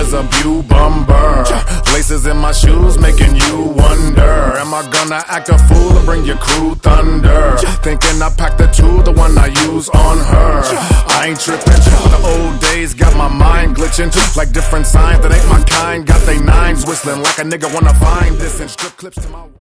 as a Bew Bumber. Laces in my shoes making you wonder, am I gonna act a fool or bring your crew thunder? Thinking I packed the two, the one I use on her. I ain't tripping, the old days got my mind glitching, like different signs that ain't my kind. Got they nines whistling like a nigga wanna find this and strip clips to my